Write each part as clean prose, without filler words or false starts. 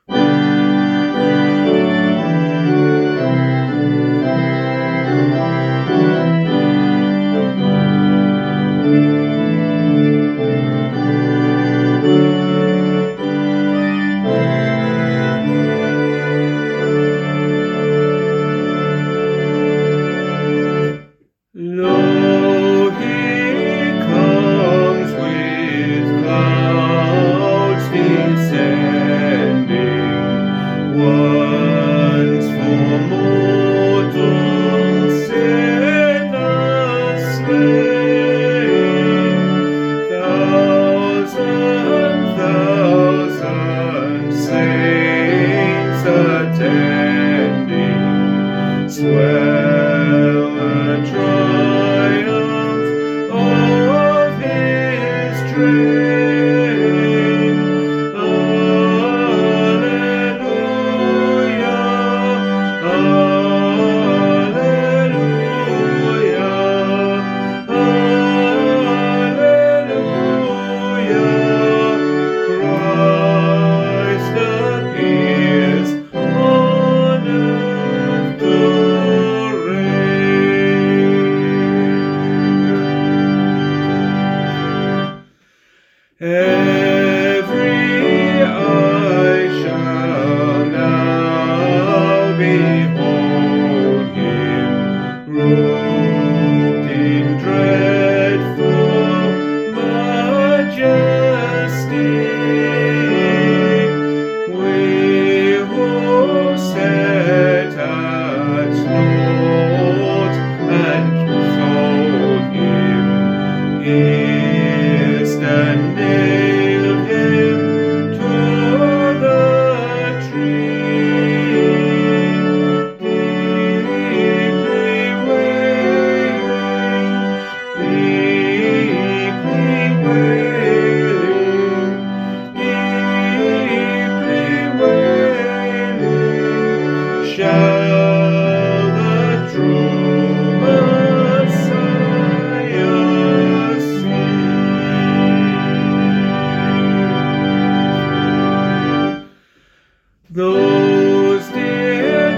Those dear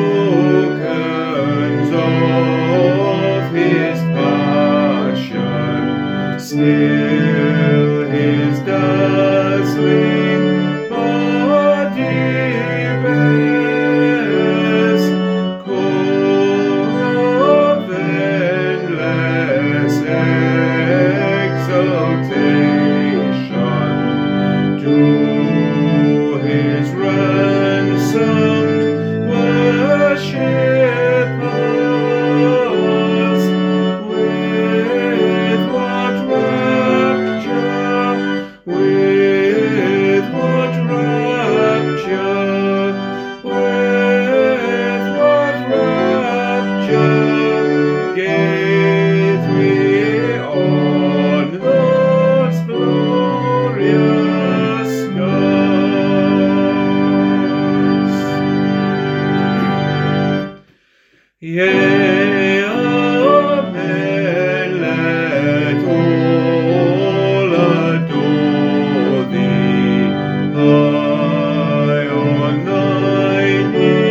tokens of his passion, still his dazzling body bears, core of endless exaltation, to his ransomed worshippers. With what rapture, with what rapture, with what rapture gaze we on those glorious skies. Yea, amen, let all adore thee, high on thine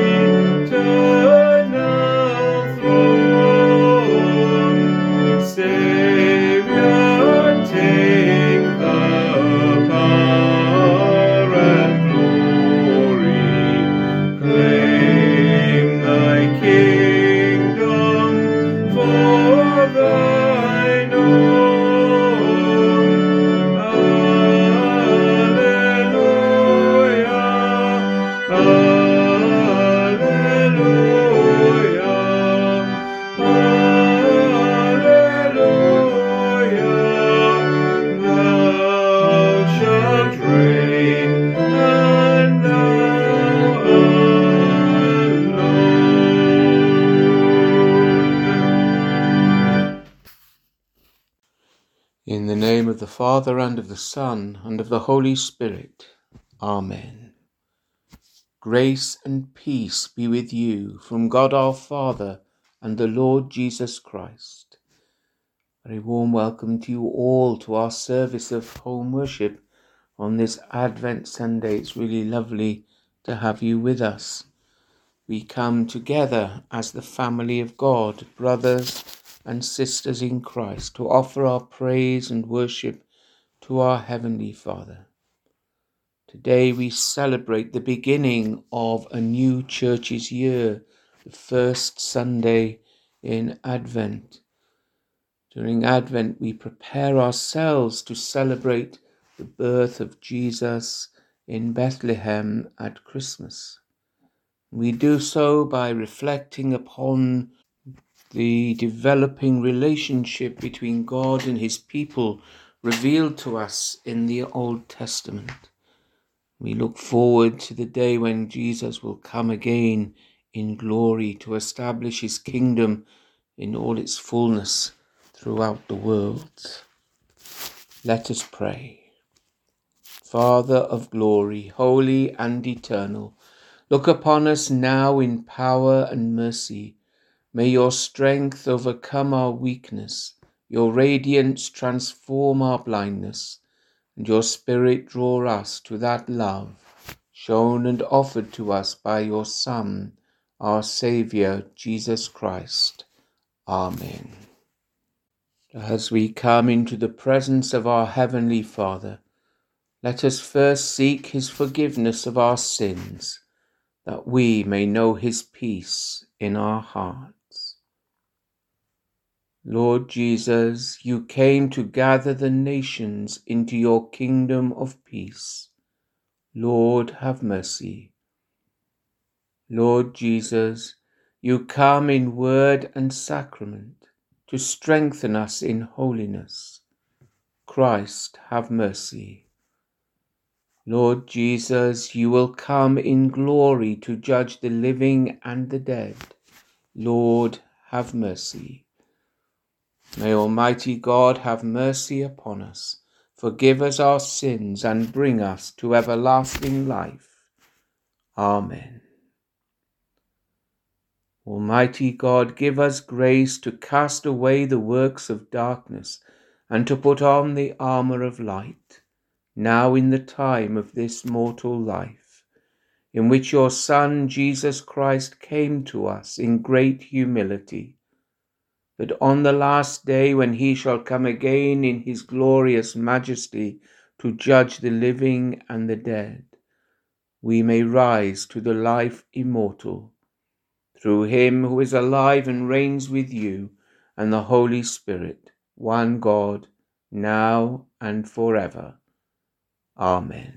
eternal throne. Saviour, take the power and glory, claim thy kingdom for thine own. Alleluia, alleluia, alleluia. Thou shalt reign, and thou alone. In the name of the Father, and of the Son, and of the Holy Spirit. Amen. Grace and peace be with you from God our Father and the Lord Jesus Christ. Very warm welcome to you all to our service of home worship on this Advent Sunday. It's really lovely to have you with us. We come together as the family of God, brothers and sisters in Christ, to offer our praise and worship to our Heavenly Father. Today we celebrate the beginning of a new church's year, the first Sunday in Advent. During Advent, we prepare ourselves to celebrate the birth of Jesus in Bethlehem at Christmas. We do so by reflecting upon the developing relationship between God and his people revealed to us in the Old Testament. We look forward to the day when Jesus will come again in glory to establish his kingdom in all its fullness throughout the world. Let us pray. Father of glory, holy and eternal, look upon us now in power and mercy. May your strength overcome our weakness, your radiance transform our blindness, and your Spirit draw us to that love shown and offered to us by your Son, our Saviour, Jesus Christ. Amen. As we come into the presence of our Heavenly Father, let us first seek his forgiveness of our sins, that we may know his peace in our hearts. Lord Jesus, you came to gather the nations into your kingdom of peace. Lord, have mercy. Lord Jesus, you come in word and sacrament to strengthen us in holiness. Christ, have mercy. Lord Jesus, you will come in glory to judge the living and the dead. Lord, have mercy. May Almighty God have mercy upon us, forgive us our sins, and bring us to everlasting life. Amen. Almighty God, give us grace to cast away the works of darkness and to put on the armour of light, now in the time of this mortal life, in which your Son Jesus Christ came to us in great humility, that on the last day when he shall come again in his glorious majesty to judge the living and the dead, we may rise to the life immortal, through him who is alive and reigns with you and the Holy Spirit, one God, now and forever. Amen.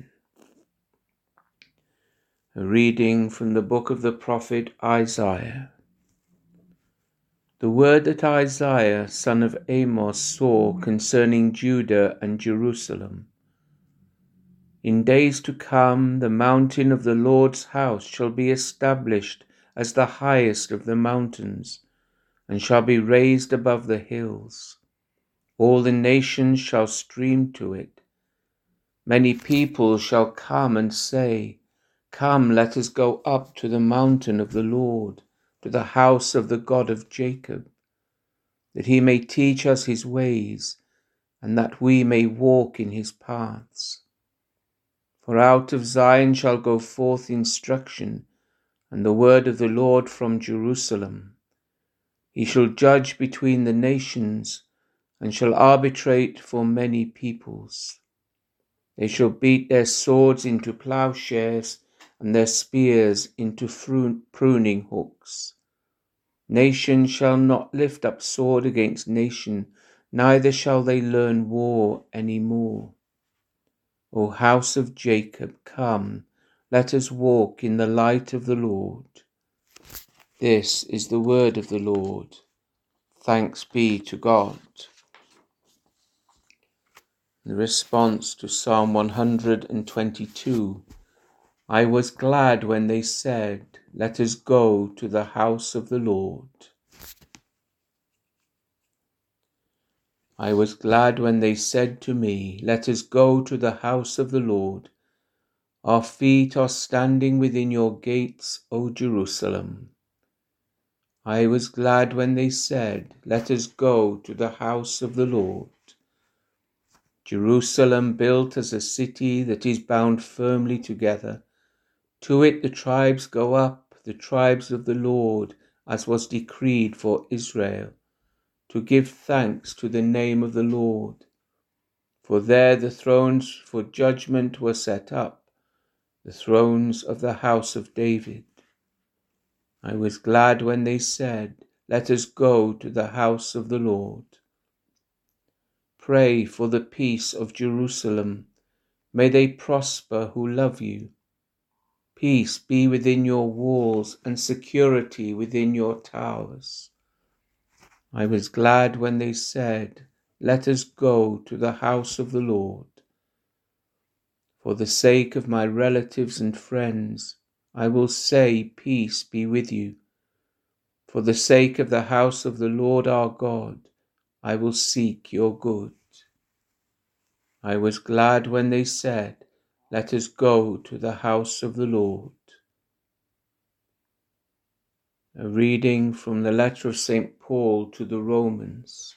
A reading from the book of the prophet Isaiah. The word that Isaiah, son of Amos, saw concerning Judah and Jerusalem. In days to come, the mountain of the Lord's house shall be established as the highest of the mountains, and shall be raised above the hills. All the nations shall stream to it. Many people shall come and say, Come, let us go up to the mountain of the Lord, to the house of the God of Jacob, that he may teach us his ways, and that we may walk in his paths. For out of Zion shall go forth instruction, and the word of the Lord from Jerusalem. He shall judge between the nations, and shall arbitrate for many peoples. They shall beat their swords into plowshares, and their spears into pruning hooks. Nation shall not lift up sword against nation, neither shall they learn war any more. O house of Jacob, come, let us walk in the light of the Lord. This is the word of the Lord. Thanks be to God. The response to Psalm 122. I was glad when they said, Let us go to the house of the Lord. I was glad when they said to me, Let us go to the house of the Lord. Our feet are standing within your gates, O Jerusalem. I was glad when they said, Let us go to the house of the Lord. Jerusalem built as a city that is bound firmly together, To it the tribes go up, the tribes of the Lord, as was decreed for Israel, to give thanks to the name of the Lord. For there the thrones for judgment were set up, the thrones of the house of David. I was glad when they said, "Let us go to the house of the Lord." Pray for the peace of Jerusalem. May they prosper who love you. Peace be within your walls and security within your towers. I was glad when they said, "Let us go to the house of the Lord." For the sake of my relatives and friends, I will say, "Peace be with you." For the sake of the house of the Lord our God, I will seek your good. I was glad when they said, "Let us go to the house of the Lord." A reading from the letter of St. Paul to the Romans.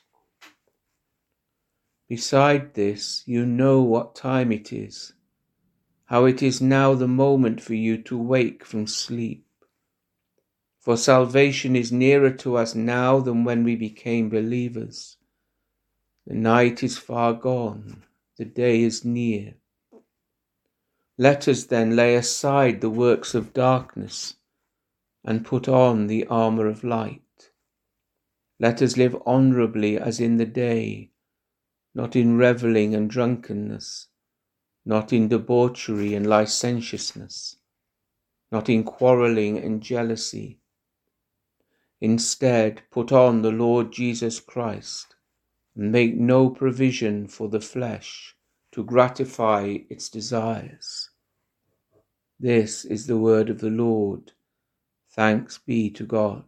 Beside this, you know what time it is, how it is now the moment for you to wake from sleep. For salvation is nearer to us now than when we became believers. The night is far gone, the day is near. Let us then lay aside the works of darkness and put on the armour of light. Let us live honourably as in the day, not in revelling and drunkenness, not in debauchery and licentiousness, not in quarrelling and jealousy. Instead, put on the Lord Jesus Christ, and make no provision for the flesh to gratify its desires. This is the word of the Lord. Thanks be to God.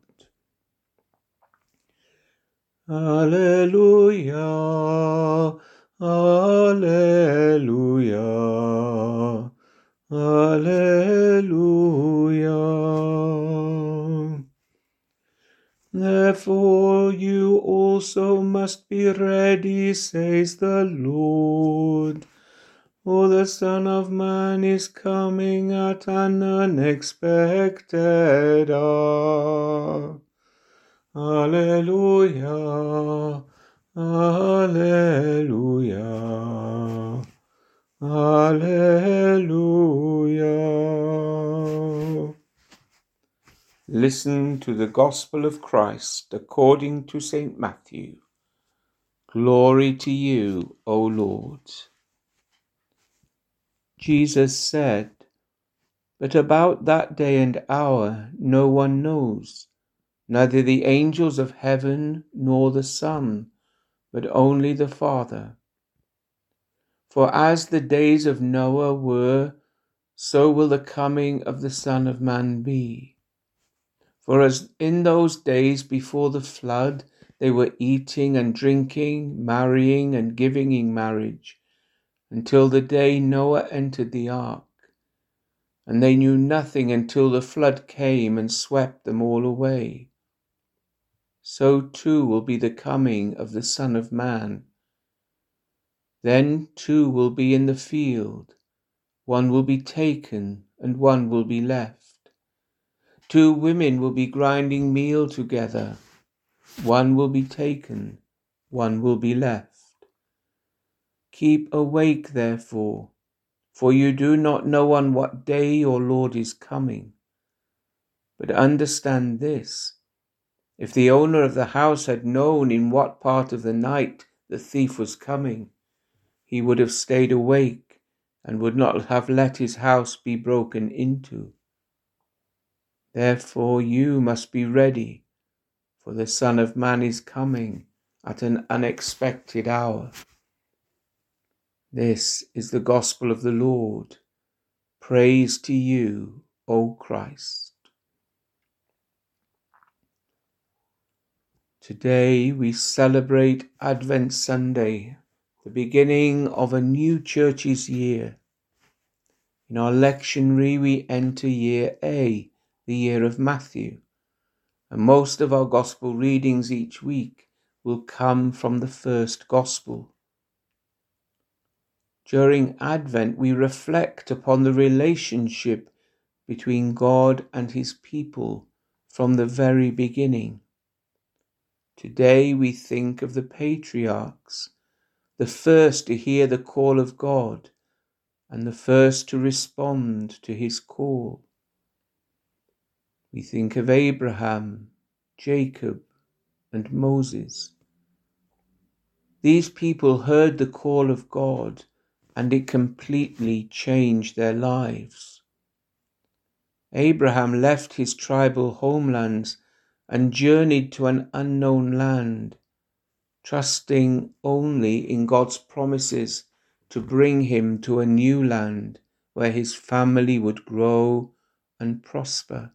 Alleluia, alleluia, alleluia. Therefore you also must be ready, says the Lord. For the Son of Man is coming at an unexpected hour. Alleluia, alleluia, alleluia. Listen to the Gospel of Christ according to St. Matthew. Glory to you, O Lord. Jesus said, "But about that day and hour no one knows, neither the angels of heaven nor the Son, but only the Father. For as the days of Noah were, so will the coming of the Son of Man be. For as in those days before the flood they were eating and drinking, marrying and giving in marriage, until the day Noah entered the ark, and they knew nothing until the flood came and swept them all away. So too will be the coming of the Son of Man. Then two will be in the field, one will be taken and one will be left. Two women will be grinding meal together, one will be taken, one will be left. Keep awake, therefore, for you do not know on what day your Lord is coming. But understand this, if the owner of the house had known in what part of the night the thief was coming, he would have stayed awake and would not have let his house be broken into. Therefore you must be ready, for the Son of Man is coming at an unexpected hour." This is the gospel of the Lord. Praise to you, O Christ. Today we celebrate Advent Sunday, the beginning of a new church's year. In our lectionary we enter year A, the year of Matthew, and most of our gospel readings each week will come from the first gospel. During Advent we reflect upon the relationship between God and his people from the very beginning. Today we think of the patriarchs, the first to hear the call of God and the first to respond to his call. We think of Abraham, Jacob, and Moses. These people heard the call of God, and it completely changed their lives. Abraham left his tribal homelands and journeyed to an unknown land, trusting only in God's promises to bring him to a new land where his family would grow and prosper.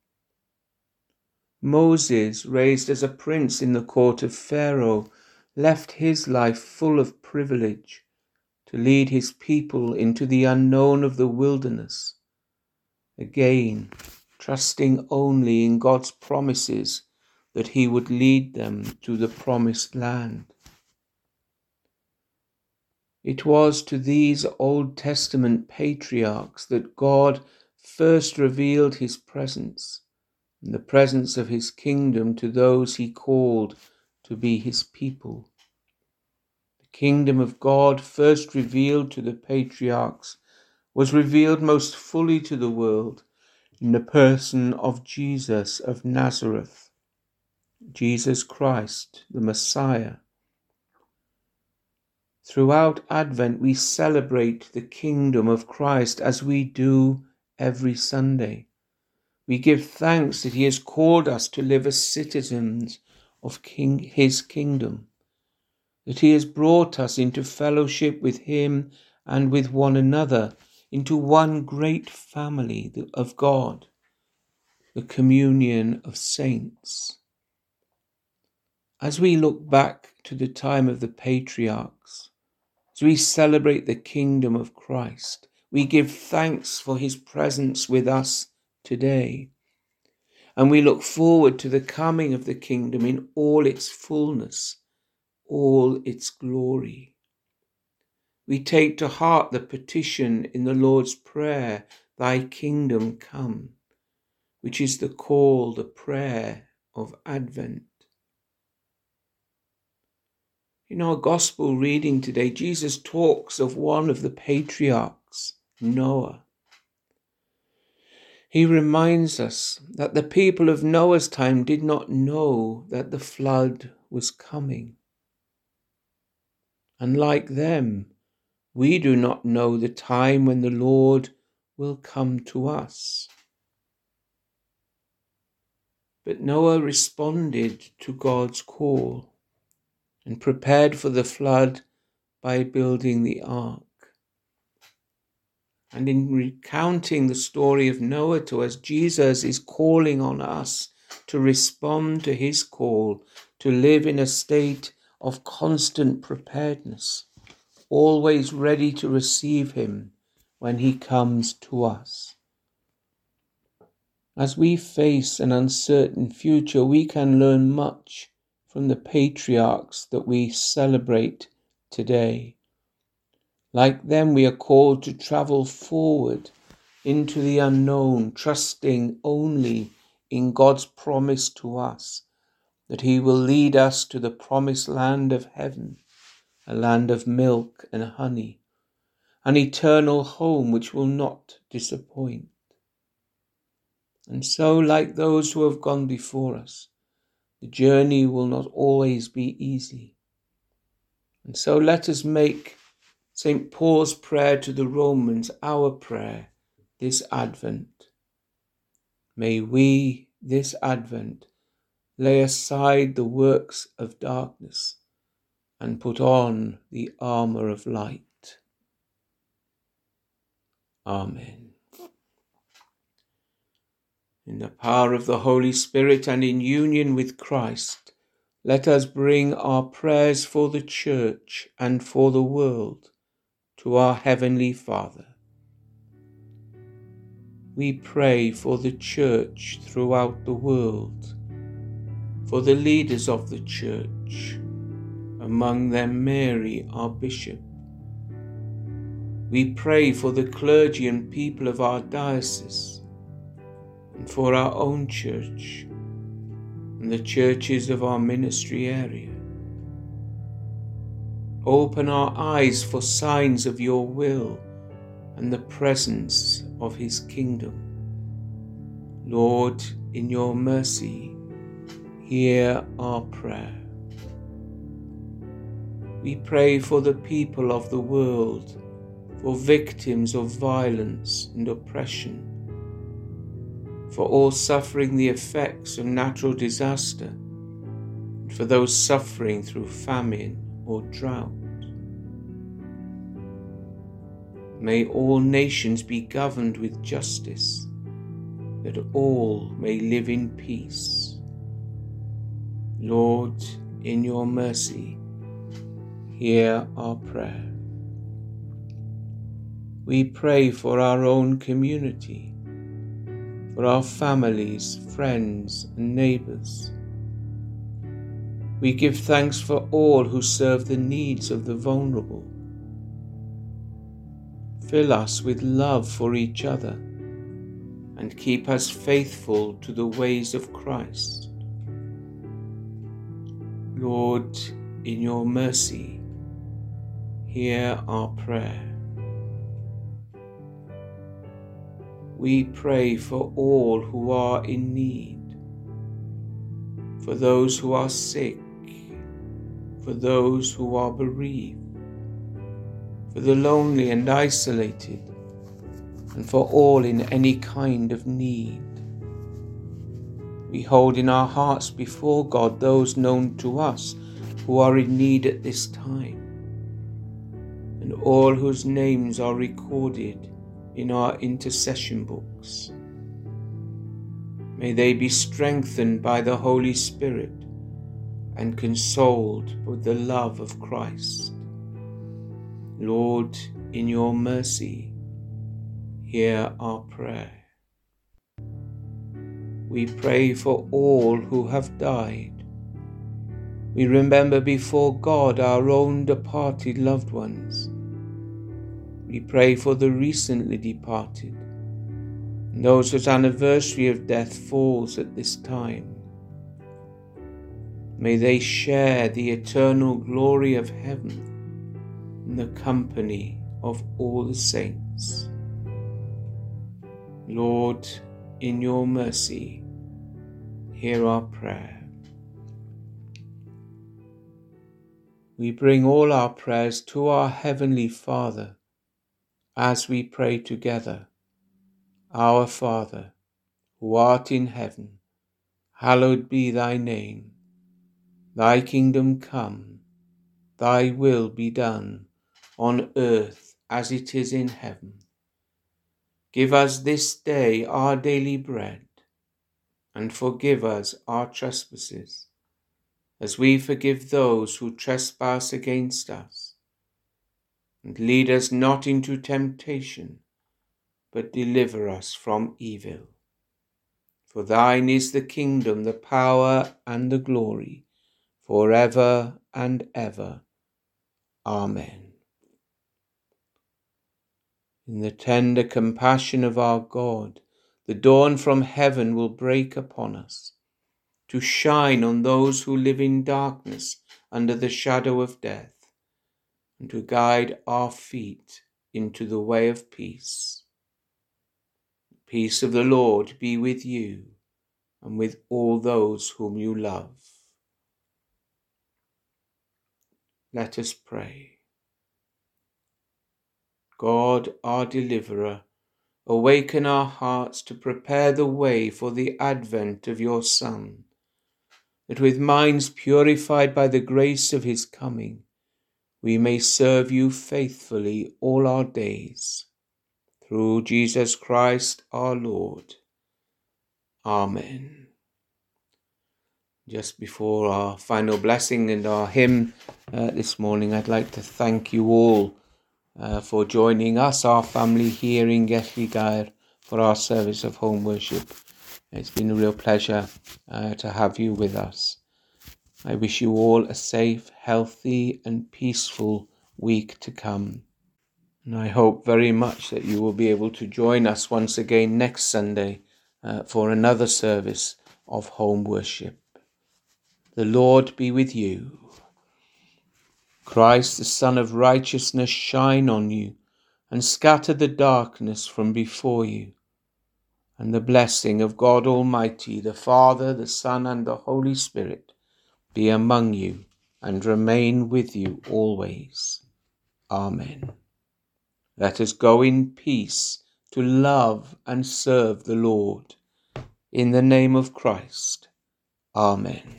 Moses, raised as a prince in the court of Pharaoh, left his life full of privilege to lead his people into the unknown of the wilderness, again trusting only in God's promises that he would lead them to the promised land. It was to these Old Testament patriarchs that God first revealed his presence and the presence of his kingdom to those he called to be his people. The kingdom of God, first revealed to the patriarchs, was revealed most fully to the world in the person of Jesus of Nazareth, Jesus Christ, the Messiah. Throughout Advent, we celebrate the kingdom of Christ as we do every Sunday. We give thanks that he has called us to live as citizens of his kingdom, that he has brought us into fellowship with him and with one another, into one great family of God, the communion of saints. As we look back to the time of the patriarchs, as we celebrate the kingdom of Christ, we give thanks for his presence with us today. And we look forward to the coming of the kingdom in all its fullness, all its glory. We take to heart the petition in the Lord's Prayer, "Thy kingdom come," which is the call, the prayer of Advent. In our gospel reading today, Jesus talks of one of the patriarchs, Noah. He reminds us that the people of Noah's time did not know that the flood was coming. And like them, we do not know the time when the Lord will come to us. But Noah responded to God's call and prepared for the flood by building the ark. And in recounting the story of Noah to us, Jesus is calling on us to respond to his call, to live in a state of constant preparedness, always ready to receive him when he comes to us. As we face an uncertain future, we can learn much from the patriarchs that we celebrate today. Like them, we are called to travel forward into the unknown, trusting only in God's promise to us that he will lead us to the promised land of heaven, a land of milk and honey, an eternal home which will not disappoint. And so, like those who have gone before us, the journey will not always be easy. And so let us make St. Paul's prayer to the Romans our prayer this Advent. May we, this Advent, lay aside the works of darkness and put on the armour of light. Amen. In the power of the Holy Spirit and in union with Christ, let us bring our prayers for the Church and for the world to our Heavenly Father. We pray for the Church throughout the world, for the leaders of the Church, among them Mary, our Bishop. We pray for the clergy and people of our diocese, and for our own church and the churches of our ministry area. Open our eyes for signs of your will and the presence of his kingdom. Lord, in your mercy, hear our prayer. We pray for the people of the world, for victims of violence and oppression, for all suffering the effects of natural disaster, and for those suffering through famine or drought. May all nations be governed with justice, that all may live in peace. Lord, in your mercy, hear our prayer. We pray for our own community, for our families, friends, and neighbors. We give thanks for all who serve the needs of the vulnerable. Fill us with love for each other and keep us faithful to the ways of Christ. Lord, in your mercy, hear our prayer. We pray for all who are in need, for those who are sick, for those who are bereaved, for the lonely and isolated, and for all in any kind of need. We hold in our hearts before God those known to us who are in need at this time, and all whose names are recorded in our intercession books. May they be strengthened by the Holy Spirit and consoled with the love of Christ. Lord, in your mercy, hear our prayer. We pray for all who have died. We remember before God our own departed loved ones. We pray for the recently departed, and those whose anniversary of death falls at this time. May they share the eternal glory of heaven in the company of all the saints. Lord, in your mercy, hear our prayer. We bring all our prayers to our Heavenly Father as we pray together. Our Father, who art in heaven, hallowed be thy name. Thy kingdom come, thy will be done, on earth as it is in heaven. Give us this day our daily bread, and forgive us our trespasses, as we forgive those who trespass against us. And lead us not into temptation, but deliver us from evil. For thine is the kingdom, the power, and the glory, forever and ever. Amen. In the tender compassion of our God, the dawn from heaven will break upon us, to shine on those who live in darkness under the shadow of death, and to guide our feet into the way of peace. The peace of the Lord be with you and with all those whom you love. Let us pray. God, our deliverer, awaken our hearts to prepare the way for the advent of your Son, that with minds purified by the grace of his coming, we may serve you faithfully all our days. Through Jesus Christ our Lord. Amen. Just before our final blessing and our hymn this morning, I'd like to thank you all for joining us, our family here in Gelligaer, for our service of home worship. It's been a real pleasure to have you with us. I wish you all a safe, healthy and peaceful week to come. And I hope very much that you will be able to join us once again next Sunday for another service of home worship. The Lord be with you. Christ, the Son of Righteousness, shine on you and scatter the darkness from before you. And the blessing of God Almighty, the Father, the Son, and the Holy Spirit be among you and remain with you always. Amen. Let us go in peace to love and serve the Lord. In the name of Christ. Amen.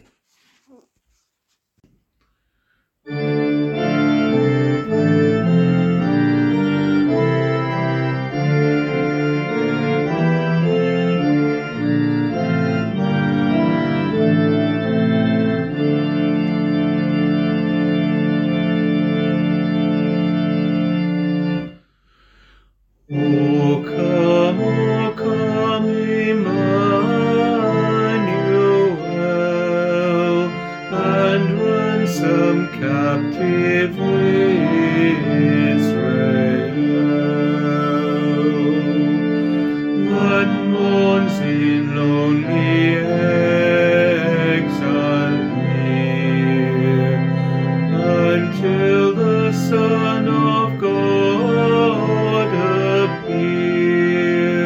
O come, Emmanuel, and ransom captive Israel, that mourns in lonely exile here, until the Son of God appear.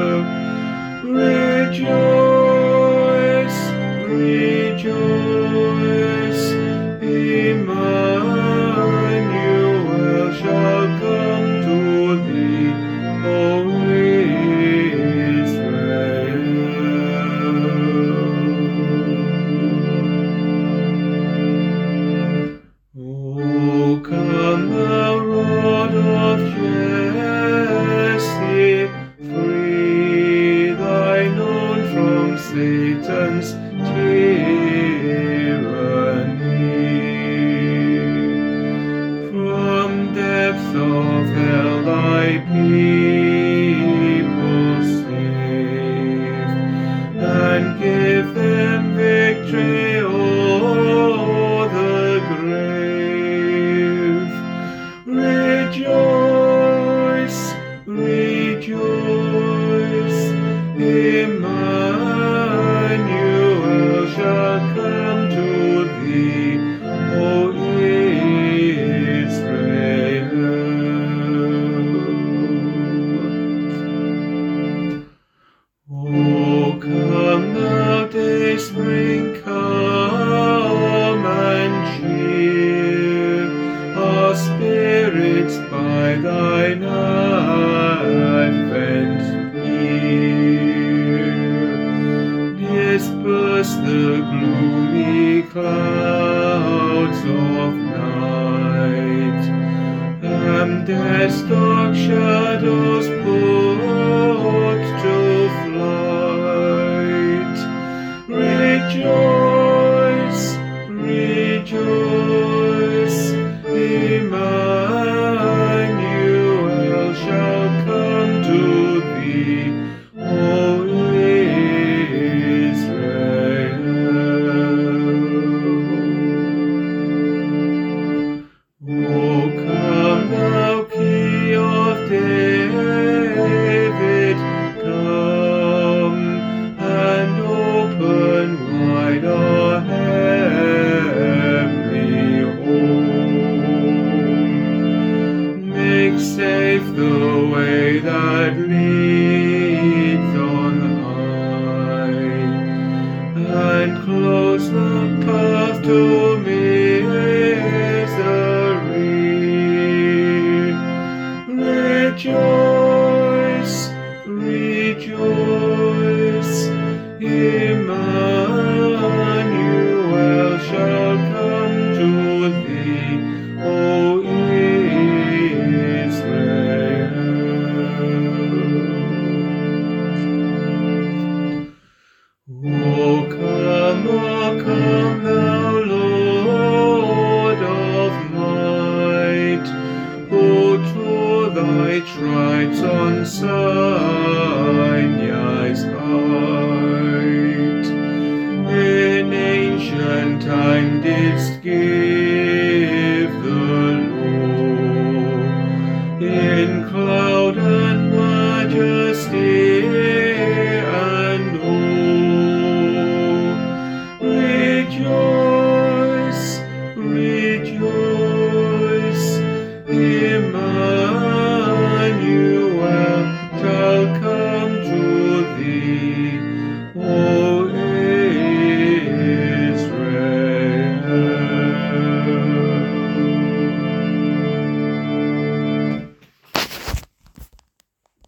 Rejoice, rejoice, Emmanuel shall come to thee, O Israel. O come, thou rod of Jesse, free thine own from Satan's tyranny. From depths of hell thy people save, and give them victory o'er the grave. Rejoice, rejoice, Emmanuel shall come to thee, O Israel. O come, thou dayspring, come and cheer our spirits by thine advent near. Disperse the gloomy clouds of night, and death's dark shadows put to flight. Rejoice, rejoice, Emmanuel shall come to thee, O Israel. O come, thou Key of David, come and open wide our heavenly home. Make safe the way that leads on high, and close the path to misery. Rejoice, rejoice,